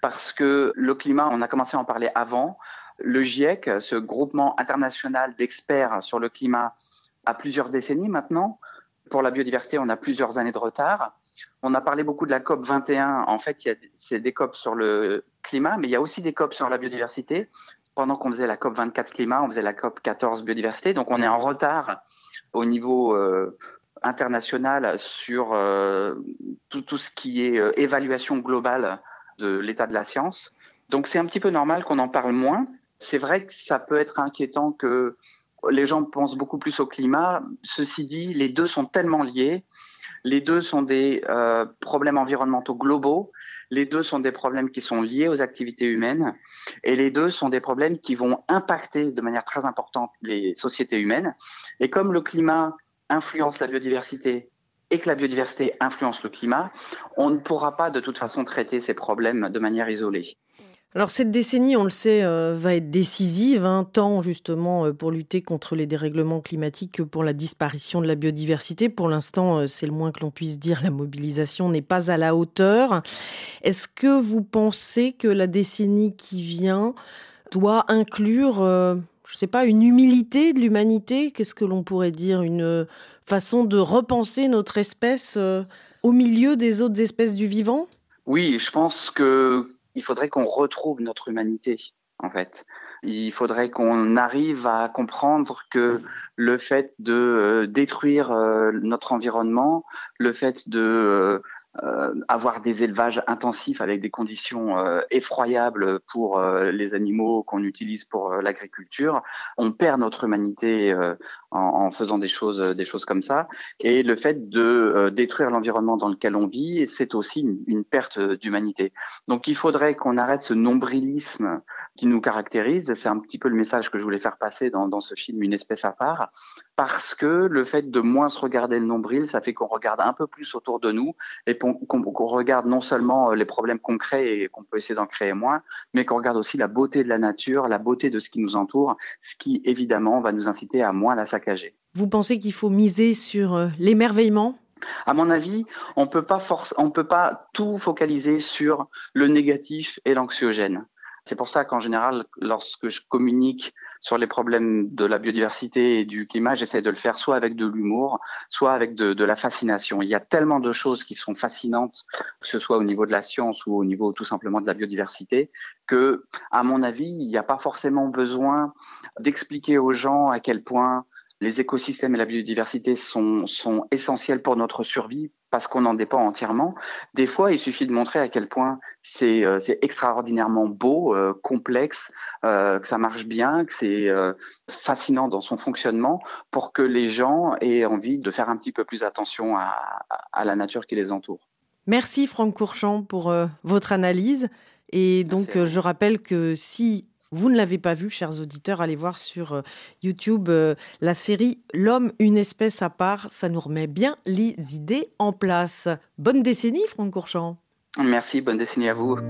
parce que le climat, on a commencé à en parler avant. Le GIEC, ce groupement international d'experts sur le climat, a plusieurs décennies maintenant. Pour la biodiversité, on a plusieurs années de retard. On a parlé beaucoup de la COP vingt et un. En fait, il y a, c'est des COP sur le climat, mais il y a aussi des COP sur la biodiversité. Pendant qu'on faisait la COP vingt-quatre climat, on faisait la COP quatorze biodiversité. Donc, on est en retard au niveau euh, international sur euh, tout, tout ce qui est euh, évaluation globale de l'état de la science. Donc, c'est un petit peu normal qu'on en parle moins. C'est vrai que ça peut être inquiétant que les gens pensent beaucoup plus au climat. Ceci dit, les deux sont tellement liés. Les deux sont des euh, problèmes environnementaux globaux. Les deux sont des problèmes qui sont liés aux activités humaines. Et les deux sont des problèmes qui vont impacter de manière très importante les sociétés humaines. Et comme le climat influence la biodiversité et que la biodiversité influence le climat, on ne pourra pas de toute façon traiter ces problèmes de manière isolée. Alors cette décennie, on le sait, euh, va être décisive, hein, tant justement euh, pour lutter contre les dérèglements climatiques que pour la disparition de la biodiversité. Pour l'instant, euh, c'est le moins que l'on puisse dire, la mobilisation n'est pas à la hauteur. Est-ce que vous pensez que la décennie qui vient doit inclure, euh, je ne sais pas, une humilité de l'humanité ? Qu'est-ce que l'on pourrait dire ? Une façon de repenser notre espèce euh, au milieu des autres espèces du vivant ? Oui, je pense que il faudrait qu'on retrouve notre humanité, en fait. Il faudrait qu'on arrive à comprendre que le fait de euh, détruire euh, notre environnement, le fait de euh, euh, avoir des élevages intensifs avec des conditions euh, effroyables pour euh, les animaux qu'on utilise pour euh, l'agriculture, on perd notre humanité euh, en, en faisant des choses, des choses comme ça. Et le fait de euh, détruire l'environnement dans lequel on vit, c'est aussi une, une perte d'humanité. Donc il faudrait qu'on arrête ce nombrilisme qui nous caractérise. C'est un petit peu le message que je voulais faire passer dans, dans ce film Une espèce à part, parce que le fait de moins se regarder le nombril, ça fait qu'on regarde un peu plus autour de nous et qu'on, qu'on regarde non seulement les problèmes qu'on crée et qu'on peut essayer d'en créer moins, mais qu'on regarde aussi la beauté de la nature, la beauté de ce qui nous entoure, ce qui évidemment va nous inciter à moins la saccager. Vous pensez qu'il faut miser sur euh, l'émerveillement ? À mon avis, on peut pas force, on peut pas tout focaliser sur le négatif et l'anxiogène. C'est pour ça qu'en général, lorsque je communique sur les problèmes de la biodiversité et du climat, j'essaie de le faire soit avec de l'humour, soit avec de, de la fascination. Il y a tellement de choses qui sont fascinantes, que ce soit au niveau de la science ou au niveau tout simplement de la biodiversité, que, à mon avis, il n'y a pas forcément besoin d'expliquer aux gens à quel point les écosystèmes et la biodiversité sont, sont essentiels pour notre survie parce qu'on en dépend entièrement. Des fois, il suffit de montrer à quel point c'est, euh, c'est extraordinairement beau, euh, complexe, euh, que ça marche bien, que c'est euh, fascinant dans son fonctionnement pour que les gens aient envie de faire un petit peu plus attention à, à la nature qui les entoure. Merci Franck Courchamp pour euh, votre analyse. Et donc, euh, je rappelle que si vous ne l'avez pas vu, chers auditeurs, allez voir sur euh, YouTube euh, la série « L'homme, une espèce à part ». Ça nous remet bien les idées en place. Bonne décennie, Franck Courchamp. Merci, bonne décennie à vous.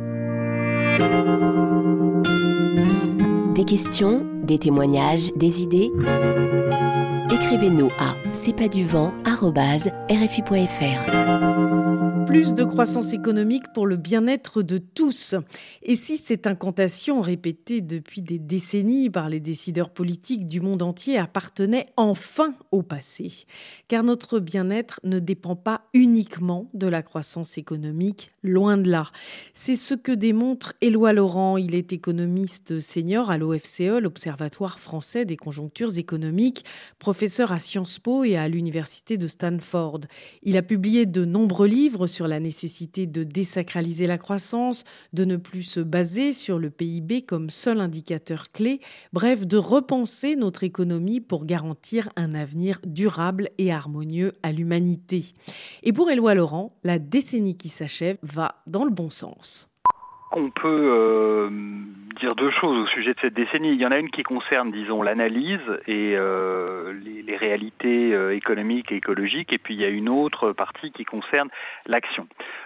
Des questions, des témoignages, des idées ? Écrivez-nous à c'est pas du vent arobase r f i point f r. Plus de croissance économique pour le bien-être de tous. Et si cette incantation répétée depuis des décennies par les décideurs politiques du monde entier appartenait enfin au passé ? Car notre bien-être ne dépend pas uniquement de la croissance économique, loin de là. C'est ce que démontre Éloi Laurent. Il est économiste senior à l'O F C E, l'Observatoire français des conjonctures économiques, professeur à Sciences Po et à l'université de Stanford. Il a publié de nombreux livres sur la nécessité de désacraliser la croissance, de ne plus se baser sur le P I B comme seul indicateur clé, bref, de repenser notre économie pour garantir un avenir durable et harmonieux à l'humanité. Et pour Éloi Laurent, la décennie qui s'achève va dans le bon sens. On peut euh, dire deux choses au sujet de cette décennie. Il y en a une qui concerne, disons, l'analyse et euh, les, les réalités euh, économiques et écologiques, et puis il y a une autre partie qui concerne l'action.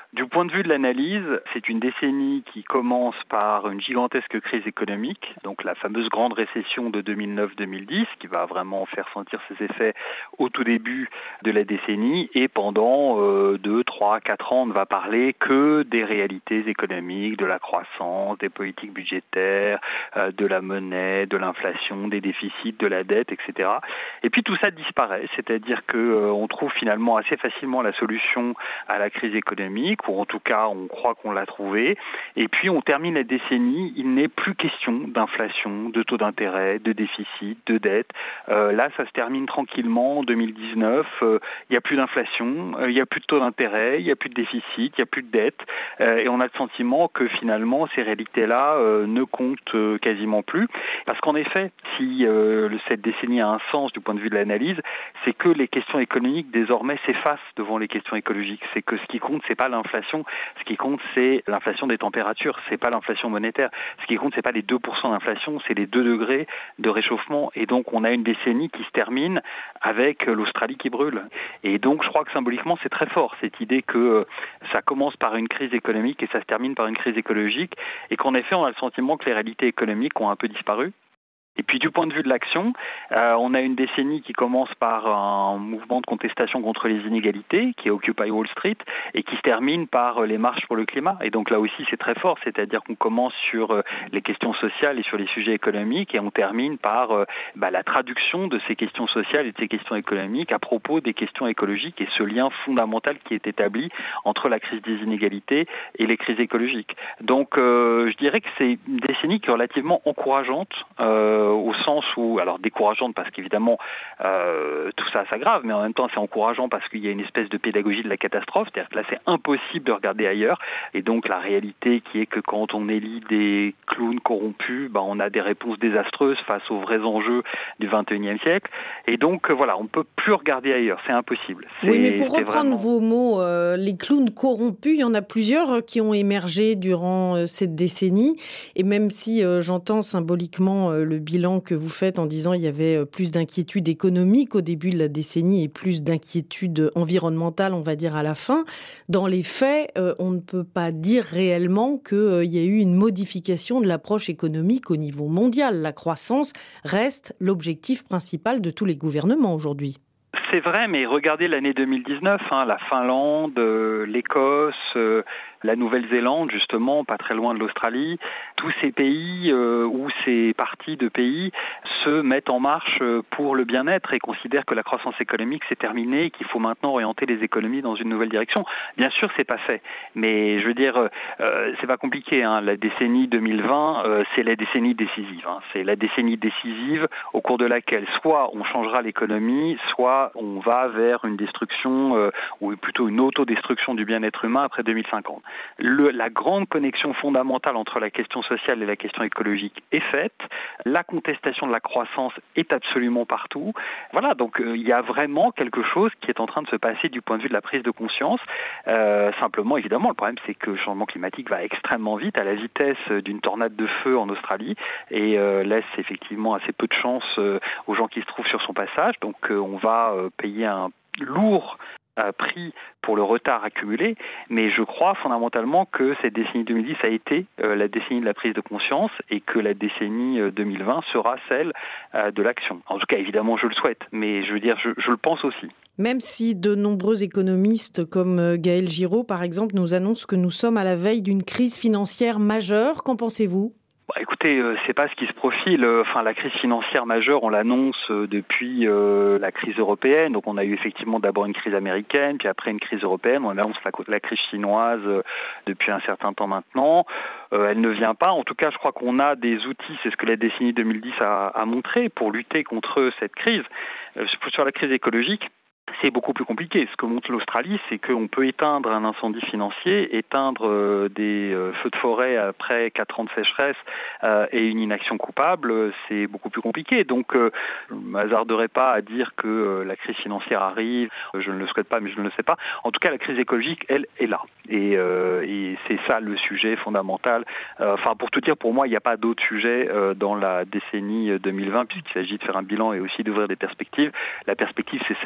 Du point de vue de l'analyse, c'est une décennie qui commence par une gigantesque crise économique, donc la fameuse grande récession de deux mille neuf deux mille dix, qui va vraiment faire sentir ses effets au tout début de la décennie, et pendant euh, deux, trois, quatre ans, on ne va parler que des réalités économiques, de la croissance, des politiques budgétaires, euh, de la monnaie, de l'inflation, des déficits, de la dette, et cetera. Et puis tout ça disparaît, c'est-à-dire qu'on euh, trouve finalement assez facilement la solution à la crise économique, ou en tout cas on croit qu'on l'a trouvée, et puis on termine la décennie, il n'est plus question d'inflation, de taux d'intérêt, de déficit, de dette. Euh, là ça se termine tranquillement en deux mille dix-neuf, euh, il n'y a plus d'inflation, euh, il n'y a plus de taux d'intérêt, il n'y a plus de déficit, il n'y a plus de dette, euh, et on a le sentiment que finalement ces réalités-là euh, ne comptent euh, quasiment plus, parce qu'en effet, si euh, cette décennie a un sens du point de vue de l'analyse, c'est que les questions économiques désormais s'effacent devant les questions écologiques. C'est que ce qui compte, c'est pas l'inflation, ce qui compte, c'est l'inflation des températures, c'est pas l'inflation monétaire. Ce qui compte, c'est pas les deux pour cent d'inflation, c'est les deux degrés de réchauffement. Et donc, on a une décennie qui se termine avec l'Australie qui brûle. Et donc, je crois que symboliquement, c'est très fort, cette idée que ça commence par une crise économique et ça se termine par une crise écologique, et qu'en effet, on a le sentiment que les réalités économiques ont un peu disparu. Et puis du point de vue de l'action, euh, on a une décennie qui commence par un mouvement de contestation contre les inégalités, qui est Occupy Wall Street, et qui se termine par les marches pour le climat. Et donc là aussi c'est très fort, c'est-à-dire qu'on commence sur les questions sociales et sur les sujets économiques, et on termine par euh, bah, la traduction de ces questions sociales et de ces questions économiques à propos des questions écologiques, et ce lien fondamental qui est établi entre la crise des inégalités et les crises écologiques. Donc euh, je dirais que c'est une décennie qui est relativement encourageante, euh, au sens où, alors décourageante parce qu'évidemment euh, tout ça s'aggrave, mais en même temps c'est encourageant parce qu'il y a une espèce de pédagogie de la catastrophe, c'est-à-dire que là c'est impossible de regarder ailleurs, et donc la réalité qui est que quand on élit des clowns corrompus, bah, on a des réponses désastreuses face aux vrais enjeux du vingt et unième siècle, et donc euh, voilà, on ne peut plus regarder ailleurs, c'est impossible. C'est, oui, mais pour reprendre vraiment... vos mots, euh, les clowns corrompus, il y en a plusieurs qui ont émergé durant euh, cette décennie, et même si euh, j'entends symboliquement euh, le bilan que vous faites en disant qu'il y avait plus d'inquiétude économique au début de la décennie et plus d'inquiétude environnementale, on va dire, à la fin. Dans les faits, euh, on ne peut pas dire réellement qu'il euh, y a eu une modification de l'approche économique au niveau mondial. La croissance reste l'objectif principal de tous les gouvernements aujourd'hui. C'est vrai, mais regardez l'année deux mille dix-neuf, hein, la Finlande, euh, l'Écosse, euh, la Nouvelle-Zélande, justement, pas très loin de l'Australie, tous ces pays euh, ou ces parties de pays se mettent en marche pour le bien-être et considèrent que la croissance économique c'est terminé et qu'il faut maintenant orienter les économies dans une nouvelle direction. Bien sûr, c'est pas fait, mais je veux dire, euh, c'est pas compliqué. Hein. La décennie deux mille vingt, euh, c'est la décennie décisive. Hein. C'est la décennie décisive au cours de laquelle soit on changera l'économie, soit on va vers une destruction euh, ou plutôt une autodestruction du bien-être humain après deux mille cinquante. Le, la grande connexion fondamentale entre la question sociale et la question écologique est faite. La contestation de la croissance est absolument partout. Voilà, donc euh, il y a vraiment quelque chose qui est en train de se passer du point de vue de la prise de conscience. Euh, simplement, évidemment, le problème c'est que le changement climatique va extrêmement vite, à la vitesse d'une tornade de feu en Australie, et euh, laisse effectivement assez peu de chance euh, aux gens qui se trouvent sur son passage. Donc euh, on va euh, payer un lourd euh, prix pour le retard accumulé, mais je crois fondamentalement que cette décennie deux mille dix a été euh, la décennie de la prise de conscience, et que la décennie euh, deux mille vingt sera celle euh, de l'action. En tout cas, évidemment, je le souhaite, mais je veux dire, je, je le pense aussi. Même si de nombreux économistes comme Gaël Giraud, par exemple, nous annoncent que nous sommes à la veille d'une crise financière majeure, qu'en pensez-vous ? Bah, écoutez, euh, c'est pas ce qui se profile. Enfin, la crise financière majeure, on l'annonce euh, depuis euh, la crise européenne. Donc, on a eu effectivement d'abord une crise américaine, puis après une crise européenne. On annonce la, la crise chinoise euh, depuis un certain temps maintenant. Euh, elle ne vient pas. En tout cas, je crois qu'on a des outils. C'est ce que la décennie deux mille dix a, a montré pour lutter contre cette crise. Euh, sur la crise écologique, c'est beaucoup plus compliqué. Ce que montre l'Australie, c'est qu'on peut éteindre un incendie financier, éteindre euh, des euh, feux de forêt après quatre ans de sécheresse euh, et une inaction coupable, c'est beaucoup plus compliqué. Donc, euh, je ne m'hasarderai pas à dire que euh, la crise financière arrive. Je ne le souhaite pas, mais je ne le sais pas. En tout cas, la crise écologique, elle, est là. Et, euh, et c'est ça le sujet fondamental. Euh, enfin, pour tout dire, pour moi, il n'y a pas d'autre sujet euh, dans la décennie deux mille vingt, puisqu'il s'agit de faire un bilan et aussi d'ouvrir des perspectives. La perspective, c'est celle-là. C'est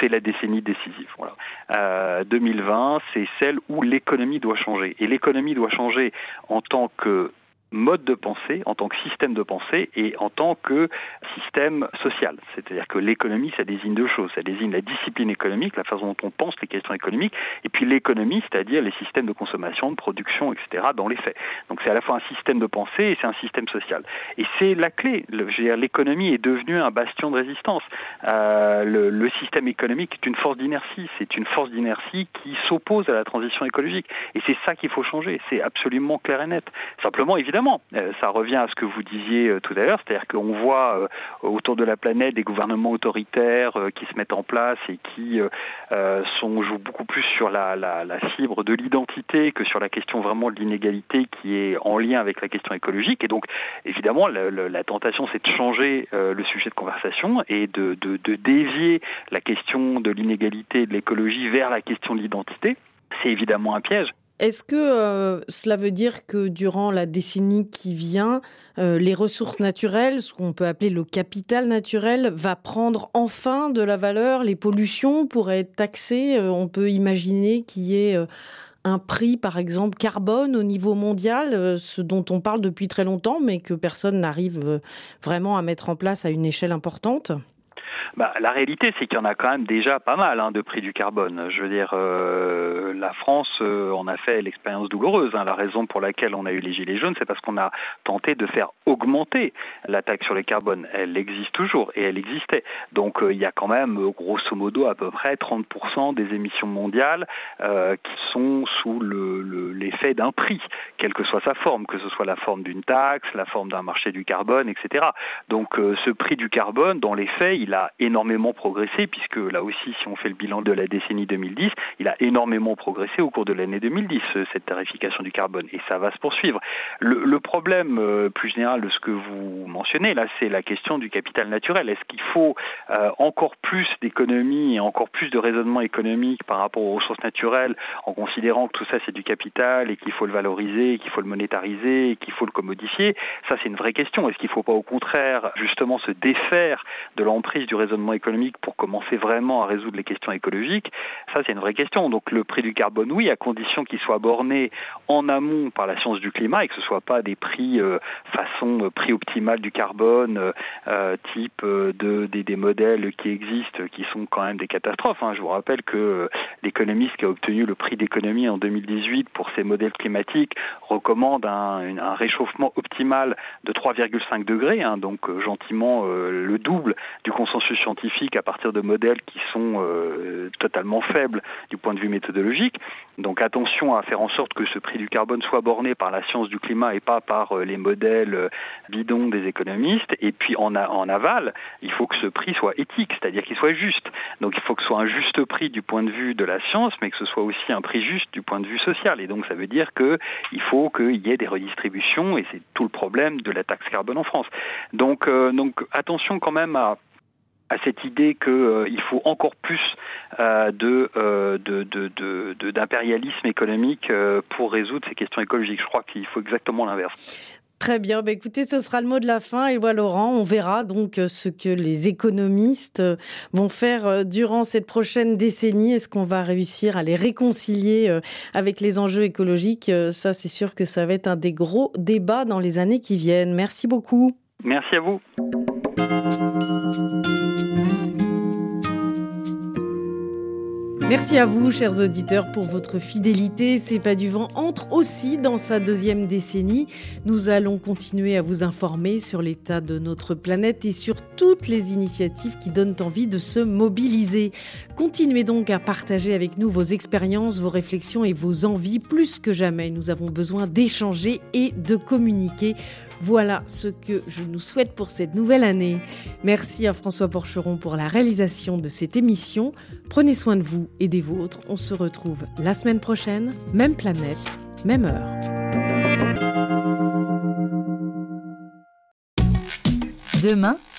c'est la décennie décisive. Voilà. Euh, deux mille vingt, c'est celle où l'économie doit changer. Et l'économie doit changer en tant que mode de pensée, en tant que système de pensée et en tant que système social. C'est-à-dire que l'économie, ça désigne deux choses. Ça désigne la discipline économique, la façon dont on pense les questions économiques, et puis l'économie, c'est-à-dire les systèmes de consommation, de production, et cetera dans les faits. Donc c'est à la fois un système de pensée et c'est un système social. Et c'est la clé. Le, je veux dire, l'économie est devenue un bastion de résistance. Euh, le, le système économique est une force d'inertie. C'est une force d'inertie qui s'oppose à la transition écologique. Et c'est ça qu'il faut changer. C'est absolument clair et net. Simplement, évidemment, ça revient à ce que vous disiez tout à l'heure, c'est-à-dire qu'on voit autour de la planète des gouvernements autoritaires qui se mettent en place et qui sont, jouent beaucoup plus sur la, la, la fibre de l'identité que sur la question vraiment de l'inégalité qui est en lien avec la question écologique. Et donc, évidemment, la, la, la tentation, c'est de changer le sujet de conversation et de, de, de dévier la question de l'inégalité et de l'écologie vers la question de l'identité. C'est évidemment un piège. Est-ce que euh, cela veut dire que durant la décennie qui vient, euh, les ressources naturelles, ce qu'on peut appeler le capital naturel, va prendre enfin de la valeur? Les pollutions pourraient être taxées. Euh, on peut imaginer qu'il y ait euh, un prix, par exemple, carbone au niveau mondial, euh, ce dont on parle depuis très longtemps, mais que personne n'arrive euh, vraiment à mettre en place à une échelle importante. Bah, la réalité, c'est qu'il y en a quand même déjà pas mal hein, de prix du carbone. Je veux dire, euh, la France euh, en a fait l'expérience douloureuse. Hein. La raison pour laquelle on a eu les gilets jaunes, c'est parce qu'on a tenté de faire augmenter la taxe sur le carbone. Elle existe toujours et elle existait. Donc euh, il y a quand même, grosso modo, à peu près trente pour cent des émissions mondiales euh, qui sont sous le, le, l'effet d'un prix, quelle que soit sa forme, que ce soit la forme d'une taxe, la forme d'un marché du carbone, et cetera. Donc euh, ce prix du carbone, dans les faits, il a énormément progressé, puisque là aussi, si on fait le bilan de la décennie deux mille dix, il a énormément progressé au cours de l'année deux mille dix, cette tarification du carbone, et ça va se poursuivre. Le, le problème euh, plus général de ce que vous mentionnez, là, c'est la question du capital naturel. Est-ce qu'il faut euh, encore plus d'économie et encore plus de raisonnement économique par rapport aux ressources naturelles, en considérant que tout ça, c'est du capital et qu'il faut le valoriser, et qu'il faut le monétariser, et qu'il faut le commodifier? Ça, c'est une vraie question. Est-ce qu'il ne faut pas, au contraire, justement, se défaire de l'emprise du raisonnement économique pour commencer vraiment à résoudre les questions écologiques? Ça, c'est une vraie question. Donc le prix du carbone, oui, à condition qu'il soit borné en amont par la science du climat et que ce ne soit pas des prix euh, façon euh, prix optimal du carbone, euh, type euh, de, des, des modèles qui existent, qui sont quand même des catastrophes. Hein. Je vous rappelle que euh, l'économiste qui a obtenu le prix d'économie en deux mille dix-huit pour ces modèles climatiques recommande un, une, un réchauffement optimal de trois virgule cinq degrés, hein, donc euh, gentiment euh, le double du consensus scientifique à partir de modèles qui sont euh, totalement faibles du point de vue méthodologique. Donc attention à faire en sorte que ce prix du carbone soit borné par la science du climat et pas par euh, les modèles euh, bidons des économistes. Et puis en, a, en aval, il faut que ce prix soit éthique, c'est-à-dire qu'il soit juste. Donc il faut que ce soit un juste prix du point de vue de la science, mais que ce soit aussi un prix juste du point de vue social. Et donc ça veut dire qu'il faut qu'il y ait des redistributions, et c'est tout le problème de la taxe carbone en France. Donc, euh, donc attention quand même à à cette idée qu'il euh, faut encore plus euh, de, euh, de, de, de, de, d'impérialisme économique euh, pour résoudre ces questions écologiques. Je crois qu'il faut exactement l'inverse. Très bien, bah écoutez, ce sera le mot de la fin. Éloi Laurent, on verra donc ce que les économistes vont faire durant cette prochaine décennie. Est-ce qu'on va réussir à les réconcilier avec les enjeux écologiques? Ça, c'est sûr que ça va être un des gros débats dans les années qui viennent. Merci beaucoup. Merci à vous. Merci à vous, chers auditeurs, pour votre fidélité. C'est pas du vent entre aussi dans sa deuxième décennie. Nous allons continuer à vous informer sur l'état de notre planète et sur toutes les initiatives qui donnent envie de se mobiliser. Continuez donc à partager avec nous vos expériences, vos réflexions et vos envies. Plus que jamais, nous avons besoin d'échanger et de communiquer. Voilà ce que je nous souhaite pour cette nouvelle année. Merci à François Porcheron pour la réalisation de cette émission. Prenez soin de vous et des vôtres. On se retrouve la semaine prochaine, même planète, même heure. Demain,